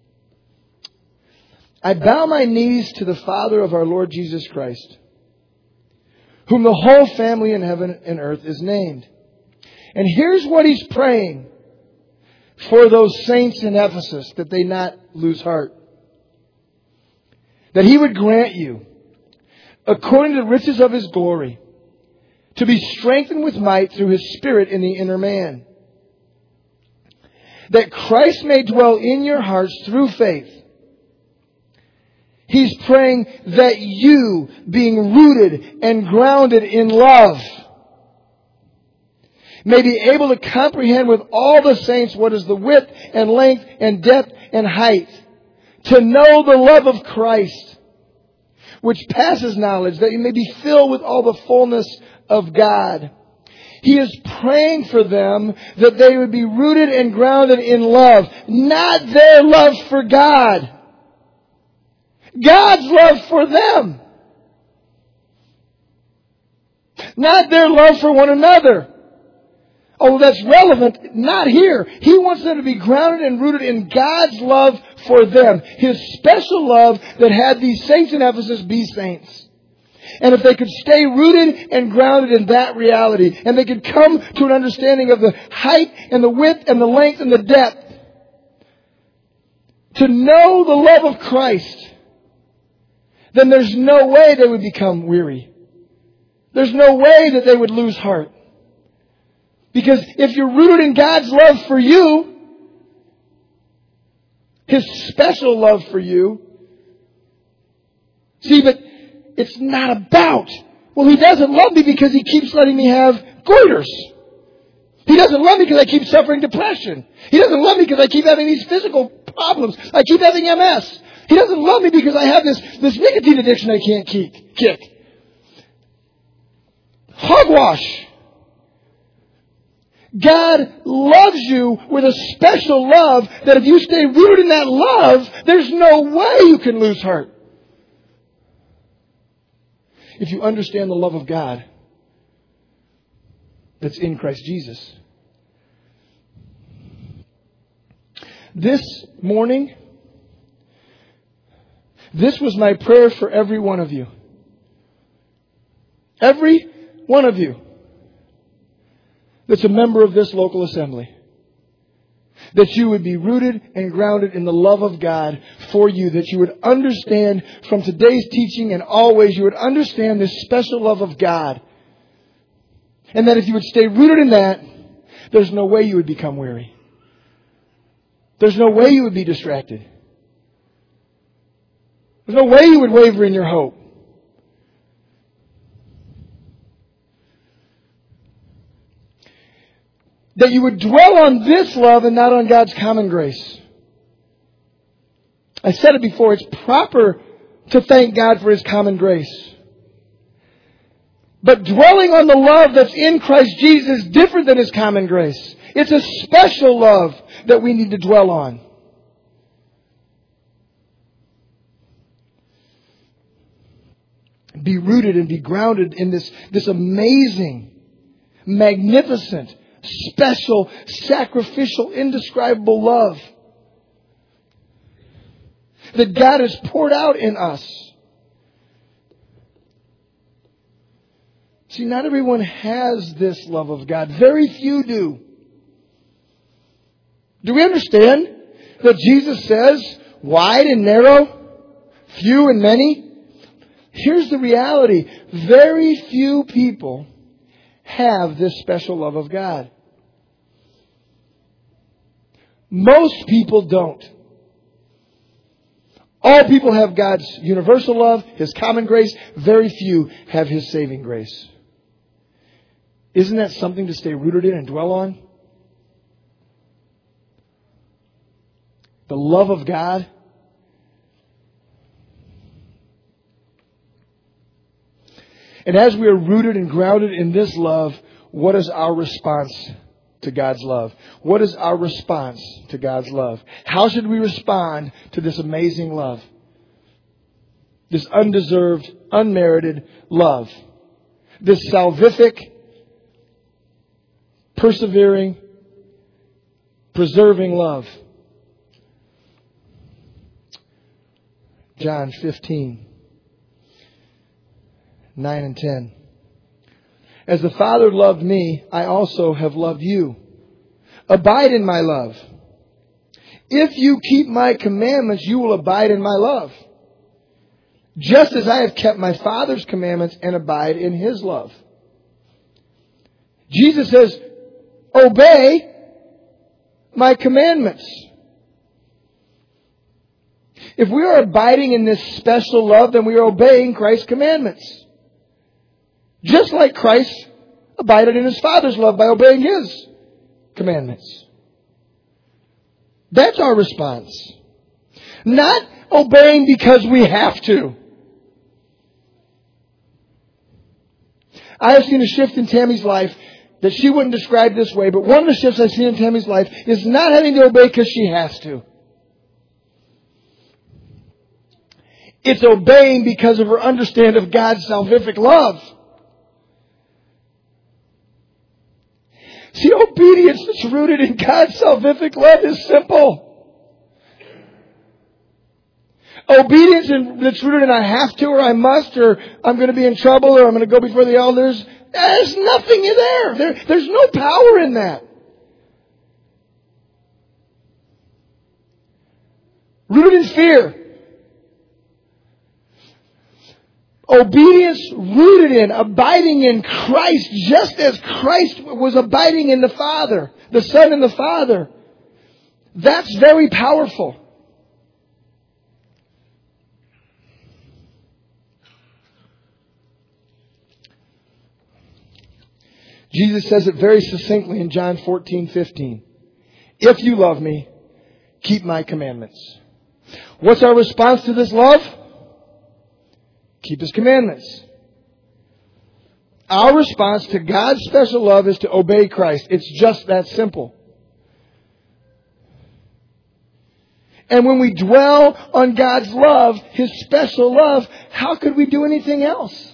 Speaker 1: I bow my knees to the Father of our Lord Jesus Christ, whom the whole family in heaven and earth is named. And here's what he's praying for those saints in Ephesus, that they not lose heart. That He would grant you, according to the riches of His glory, to be strengthened with might through His Spirit in the inner man. That Christ may dwell in your hearts through faith. He's praying that you, being rooted and grounded in love, may be able to comprehend with all the saints what is the width and length and depth and height, to know the love of Christ, which passes knowledge, that you may be filled with all the fullness of God. He is praying for them that they would be rooted and grounded in love, not their love for God. God's love for them. Not their love for one another. Oh, that's relevant. Not here. He wants them to be grounded and rooted in God's love for them. His special love that had these saints in Ephesus be saints. And if they could stay rooted and grounded in that reality, and they could come to an understanding of the height and the width and the length and the depth, to know the love of Christ, then there's no way they would become weary. There's no way that they would lose heart. Because if you're rooted in God's love for you, His special love for you, see, but it's not about, well, He doesn't love me because He keeps letting me have goiters. He doesn't love me because I keep suffering depression. He doesn't love me because I keep having these physical problems. I keep having M S. He doesn't love me because I have this, this nicotine addiction I can't keep, kick. Hogwash. God loves you with a special love that if you stay rooted in that love, there's no way you can lose heart. If you understand the love of God that's in Christ Jesus. This morning, this was my prayer for every one of you. Every one of you that's a member of this local assembly. That you would be rooted and grounded in the love of God for you. That you would understand from today's teaching and always you would understand this special love of God. And that if you would stay rooted in that, there's no way you would become weary. There's no way you would be distracted. There's no way you would waver in your hope. That you would dwell on this love and not on God's common grace. I said it before, it's proper to thank God for His common grace. But dwelling on the love that's in Christ Jesus is different than His common grace. It's a special love that we need to dwell on. Be rooted and be grounded in this, this amazing, magnificent, special, sacrificial, indescribable love that God has poured out in us. See, not everyone has this love of God. Very few do. Do we understand that Jesus says, wide and narrow, few and many? Here's the reality. Very few people have this special love of God. Most people don't. All people have God's universal love, His common grace. Very few have His saving grace. Isn't that something to stay rooted in and dwell on? The love of God. And as we are rooted and grounded in this love, what is our response to God's love? What is our response to God's love? How should we respond to this amazing love? This undeserved, unmerited love. This salvific, persevering, preserving love. John fifteen, nine and ten. As the Father loved me, I also have loved you. Abide in my love. If you keep my commandments, you will abide in my love. Just as I have kept my Father's commandments and abide in His love. Jesus says, obey my commandments. If we are abiding in this special love, then we are obeying Christ's commandments. Just like Christ abided in His Father's love by obeying His commandments. That's our response. Not obeying because we have to. I have seen a shift in Tammy's life that she wouldn't describe this way, but one of the shifts I've seen in Tammy's life is not having to obey because she has to. It's obeying because of her understanding of God's salvific love. See, obedience that's rooted in God's salvific love is simple. Obedience that's rooted in I have to or I must or I'm going to be in trouble or I'm going to go before the elders, there's nothing there. there. There's no power in that. Rooted in fear. Obedience rooted in, abiding in Christ, just as Christ was abiding in the Father, the Son and the Father. That's very powerful. Jesus says it very succinctly in John fourteen fifteen. If you love me, keep my commandments. What's our response to this love? Keep His commandments. Our response to God's special love is to obey Christ. It's just that simple. And when we dwell on God's love, His special love, how could we do anything else?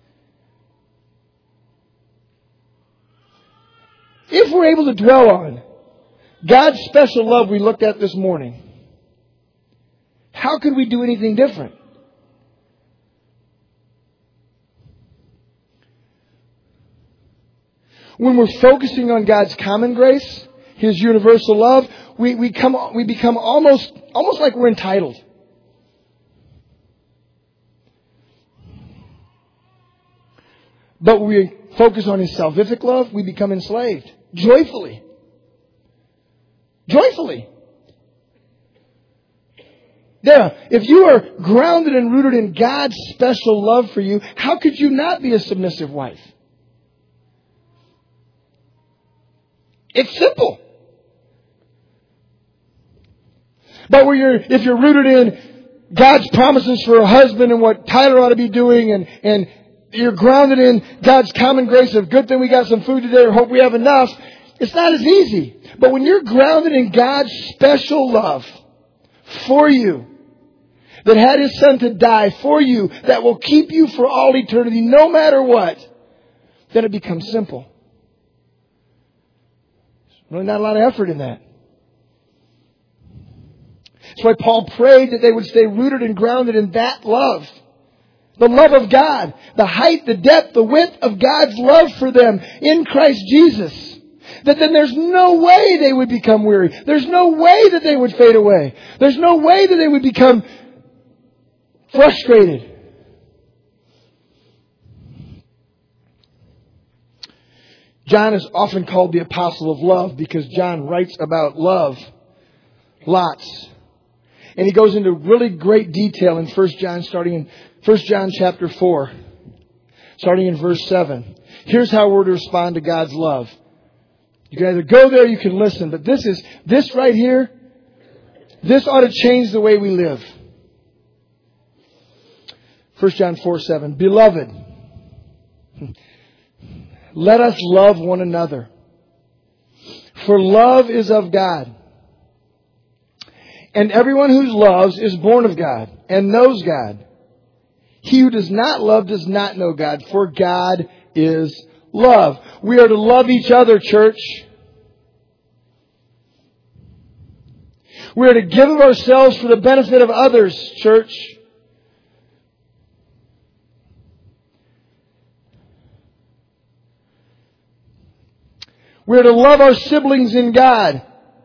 Speaker 1: If we're able to dwell on God's special love we looked at this morning, how could we do anything different? When we're focusing on God's common grace, His universal love, we, we come we become almost almost like we're entitled. But when we focus on His salvific love, we become enslaved. Joyfully. Joyfully. Yeah, if you are grounded and rooted in God's special love for you, how could you not be a submissive wife? It's simple. But where you're, if you're rooted in God's promises for a husband and what Tyler ought to be doing, and, and you're grounded in God's common grace of good thing we got some food today or hope we have enough, it's not as easy. But when you're grounded in God's special love for you, that had His Son to die for you, that will keep you for all eternity, no matter what, then it becomes simple. Really not a lot of effort in that. That's why Paul prayed that they would stay rooted and grounded in that love. The love of God. The height, the depth, the width of God's love for them in Christ Jesus. That then there's no way they would become weary. There's no way that they would fade away. There's no way that they would become frustrated. John is often called the apostle of love because John writes about love lots. And he goes into really great detail in First John, starting in First John chapter four, starting in verse seven. Here's how we're to respond to God's love. You can either go there or you can listen. But this is, this right here, this ought to change the way we live. First John four seven. Beloved, let us love one another. For love is of God. And everyone who loves is born of God and knows God. He who does not love does not know God, for God is love. We are to love each other, church. We are to give of ourselves for the benefit of others, church. We are to love our siblings in God.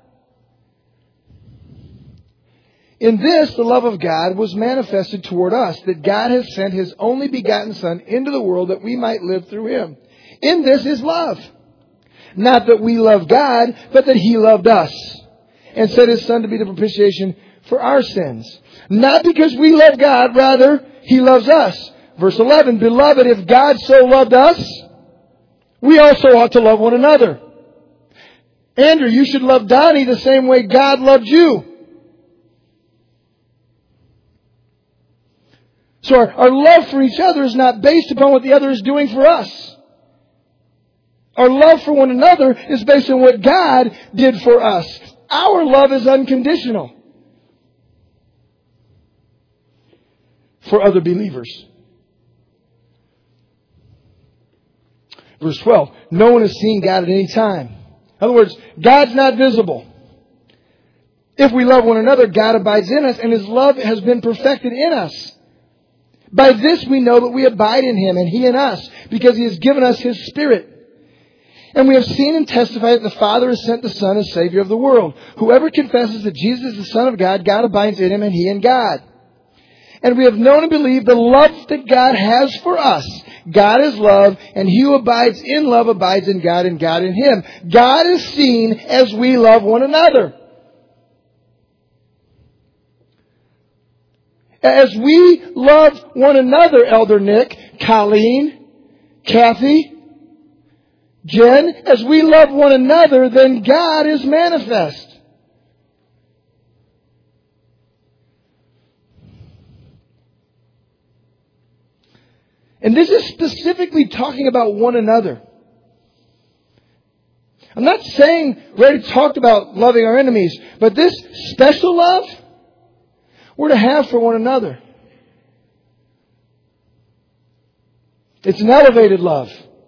Speaker 1: In this, the love of God was manifested toward us, that God has sent His only begotten Son into the world that we might live through Him. In this is love. Not that we love God, but that He loved us and sent His Son to be the propitiation for our sins. Not because we love God, rather He loves us. Verse eleven, Beloved, if God so loved us, we also ought to love one another. Andrew, you should love Donnie the same way God loved you. So our, our love for each other is not based upon what the other is doing for us. Our love for one another is based on what God did for us. Our love is unconditional for other believers. Verse twelve, no one has seen God at any time. In other words, God's not visible. If we love one another, God abides in us, and His love has been perfected in us. By this we know that we abide in Him, and He in us, because He has given us His Spirit. And we have seen and testified that the Father has sent the Son as Savior of the world. Whoever confesses that Jesus is the Son of God, God abides in him, and He in God. And we have known and believed the love that God has for us. God is love, and he who abides in love abides in God, and God in him. God is seen as we love one another. As we love one another, Elder Nick, Colleen, Kathy, Jen, as we love one another, then God is manifest. And this is specifically talking about one another. I'm not saying we already talked about loving our enemies, but this special love we're to have for one another. It's an elevated love.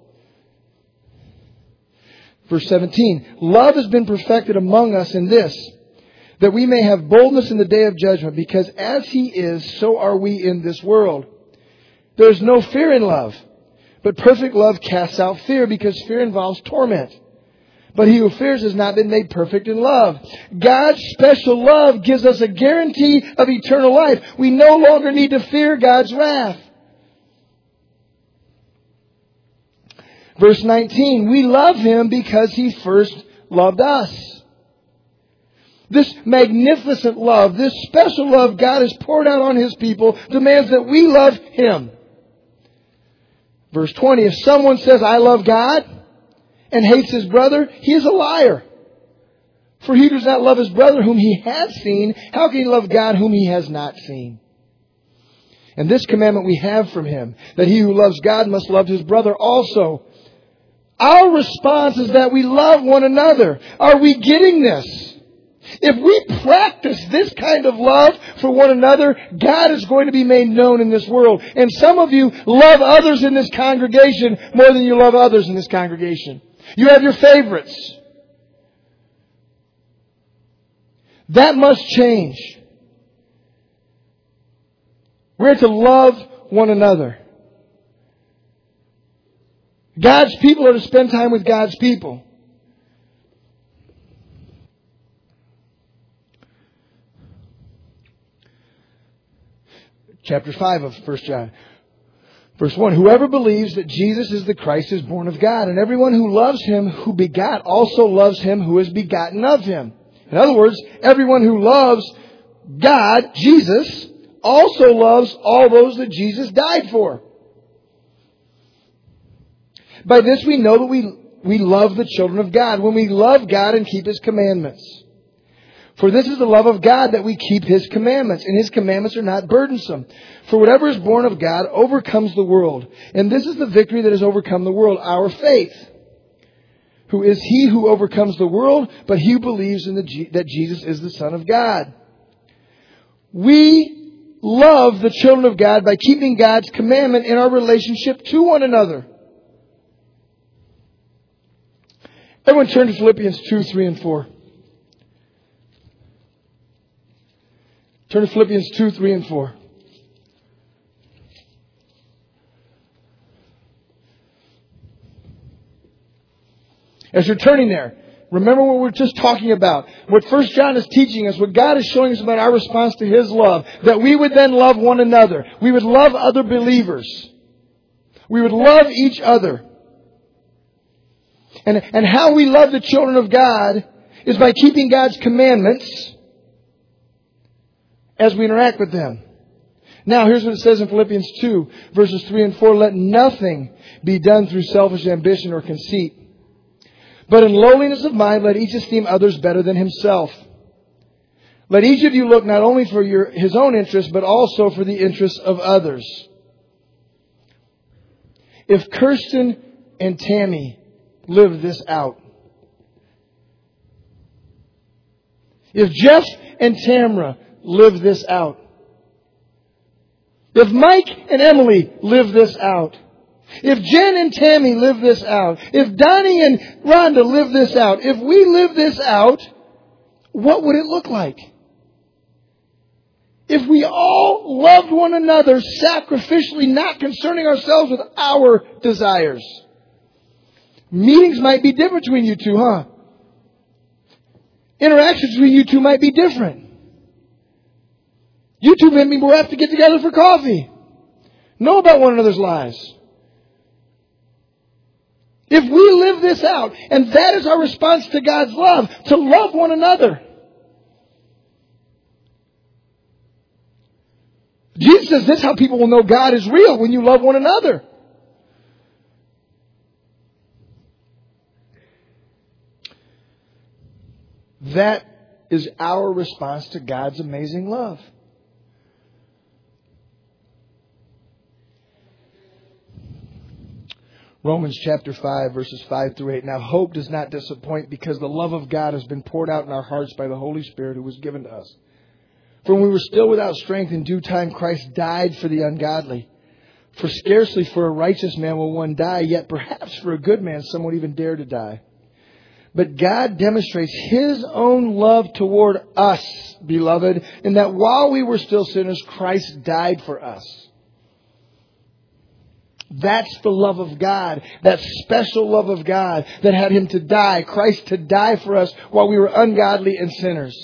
Speaker 1: Verse seventeen, love has been perfected among us in this, that we may have boldness in the day of judgment, because as He is, so are we in this world. There is no fear in love, but perfect love casts out fear, because fear involves torment. But he who fears has not been made perfect in love. God's special love gives us a guarantee of eternal life. We no longer need to fear God's wrath. Verse nineteen, we love Him because He first loved us. This magnificent love, this special love God has poured out on His people demands that we love Him. Verse twenty, if someone says, I love God, and hates his brother, he is a liar. For he does not love his brother whom he has seen. How can he love God whom he has not seen? And this commandment we have from Him, that he who loves God must love his brother also. Our response is that we love one another. Are we getting this? If we practice this kind of love for one another, God is going to be made known in this world. And some of you love others in this congregation more than you love others in this congregation. You have your favorites. That must change. We're to love one another. God's people are to spend time with God's people. Chapter five of First John. Verse one, whoever believes that Jesus is the Christ is born of God, and everyone who loves Him who begot also loves Him who is begotten of Him. In other words, everyone who loves God, Jesus, also loves all those that Jesus died for. By this we know that we, we love the children of God, when we love God and keep His commandments. For this is the love of God, that we keep His commandments, and His commandments are not burdensome. For whatever is born of God overcomes the world. And this is the victory that has overcome the world, our faith. Who is he who overcomes the world, but he who believes in the, that Jesus is the Son of God. We love the children of God by keeping God's commandment in our relationship to one another. Everyone turn to Philippians two, three, and four. Turn to Philippians two, three, and four. As you're turning there, remember what we're just talking about. What First John is teaching us, what God is showing us about our response to His love. That we would then love one another. We would love other believers. We would love each other. And, and how we love the children of God is by keeping God's commandments as we interact with them. Now, here's what it says in Philippians two, verses three and four. Let nothing be done through selfish ambition or conceit, but in lowliness of mind, let each esteem others better than himself. Let each of you look not only for your, his own interest, but also for the interests of others. If Kirsten and Tammy live this out. If Jeff and Tamra live this out. If Mike and Emily live this out. If Jen and Tammy live this out. If Donnie and Rhonda live this out. If we live this out, what would it look like? If we all loved one another sacrificially, not concerning ourselves with our desires. Meetings might be different between you two, huh? Interactions between you two might be different. You two maybe will have to get together for coffee. Know about one another's lives. If we live this out, and that is our response to God's love, to love one another. Jesus says this is how people will know God is real, when you love one another. That is our response to God's amazing love. Romans chapter five, verses five through eight. Now hope does not disappoint, because the love of God has been poured out in our hearts by the Holy Spirit who was given to us. For when we were still without strength, in due time Christ died for the ungodly. For scarcely for a righteous man will one die, yet perhaps for a good man some would even dare to die. But God demonstrates His own love toward us, beloved, in that while we were still sinners, Christ died for us. That's the love of God, that special love of God that had Him to die, Christ to die for us while we were ungodly and sinners.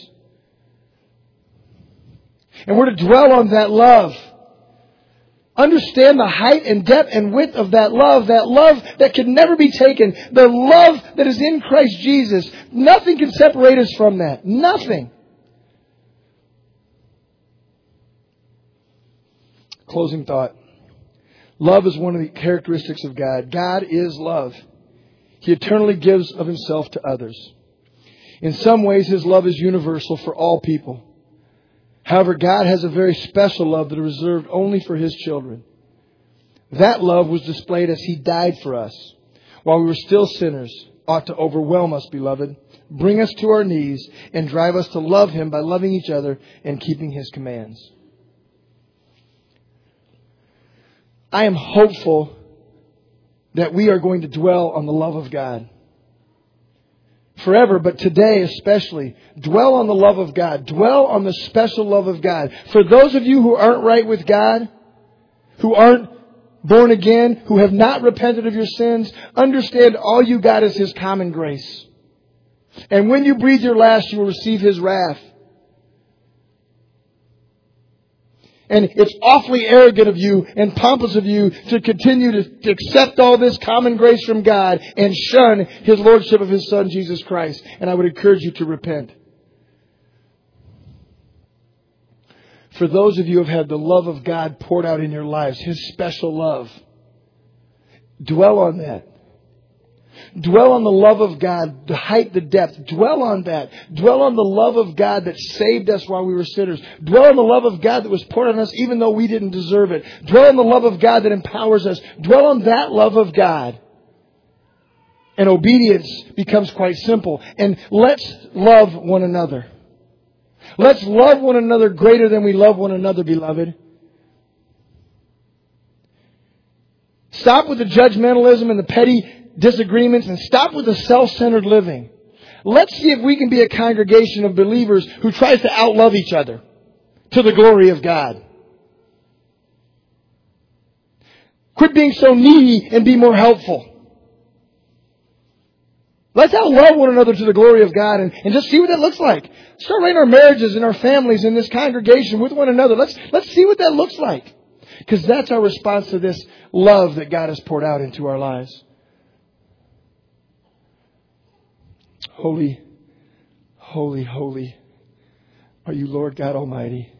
Speaker 1: And we're to dwell on that love. Understand the height and depth and width of that love. That love that can never be taken. The love that is in Christ Jesus. Nothing can separate us from that. Nothing. Closing thought. Love is one of the characteristics of God. God is love. He eternally gives of Himself to others. In some ways, His love is universal for all people. However, God has a very special love that is reserved only for His children. That love was displayed as He died for us while we were still sinners, ought to overwhelm us, beloved, bring us to our knees, and drive us to love Him by loving each other and keeping His commands. I am hopeful that we are going to dwell on the love of God. Forever, but today especially, dwell on the love of God. Dwell on the special love of God. For those of you who aren't right with God, who aren't born again, who have not repented of your sins, understand all you got is His common grace. And when you breathe your last, you will receive His wrath. And it's awfully arrogant of you and pompous of you to continue to, to accept all this common grace from God and shun His lordship of His Son, Jesus Christ. And I would encourage you to repent. For those of you who have had the love of God poured out in your lives, His special love, dwell on that. Dwell on the love of God, the height, the depth. Dwell on that. Dwell on the love of God that saved us while we were sinners. Dwell on the love of God that was poured on us even though we didn't deserve it. Dwell on the love of God that empowers us. Dwell on that love of God. And obedience becomes quite simple. And let's love one another. Let's love one another greater than we love one another, beloved. Stop with the judgmentalism and the petty disagreements, and stop with the self-centered living. Let's see if we can be a congregation of believers who tries to outlove each other to the glory of God. Quit being so needy and be more helpful. Let's outlove one another to the glory of God and, and just see what that looks like. Start right in our marriages and our families in this congregation with one another. Let's, let's see what that looks like. Because that's our response to this love that God has poured out into our lives. Holy, holy, holy are you, Lord God Almighty.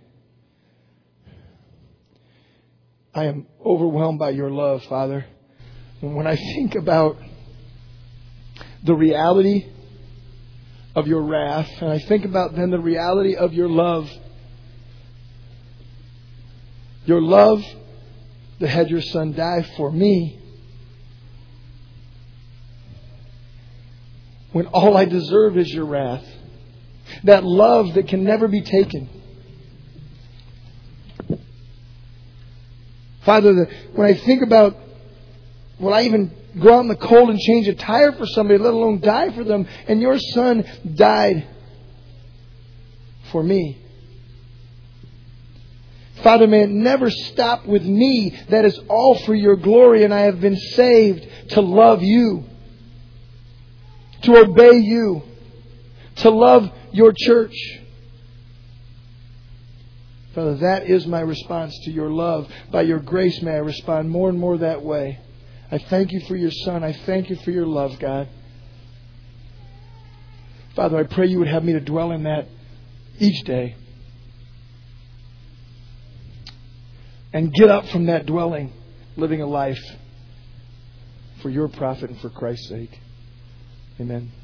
Speaker 1: I am overwhelmed by your love, Father. And when I think about the reality of your wrath, and I think about then the reality of your love, your love that had your Son die for me, when all I deserve is your wrath. That love that can never be taken. Father, the, when I think about, will I even go out in the cold and change a tire for somebody, let alone die for them? And your Son died for me. Father, may it never stop with me. That is all for your glory, and I have been saved to love you, to obey you, to love your church. Father, that is my response to your love. By your grace, may I respond more and more that way. I thank you for your Son. I thank you for your love, God. Father, I pray you would have me to dwell in that each day. And get up from that dwelling, living a life for your profit and for Christ's sake. Amen.